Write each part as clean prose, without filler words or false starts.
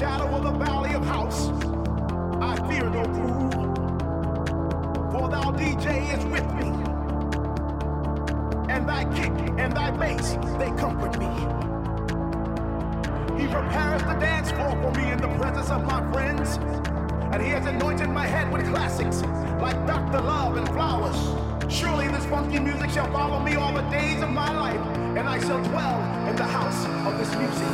shadow of the valley of house, I fear no groove, for thou DJ is with me, and thy kick and thy bass, they comfort me. He prepares the dance floor for me in the presence of my friends, and he has anointed my head with classics like Dr. Love and Flowers. Surely this funky music shall follow me all the days of my life, and I shall dwell in the house of this music.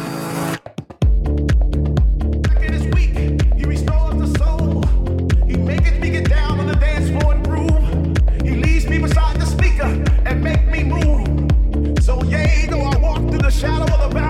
In his week, he restores the soul. He maketh me get down on the dance floor and groove. He leads me beside the speaker and make me move. So yea, though I walk through the shadow of the valley,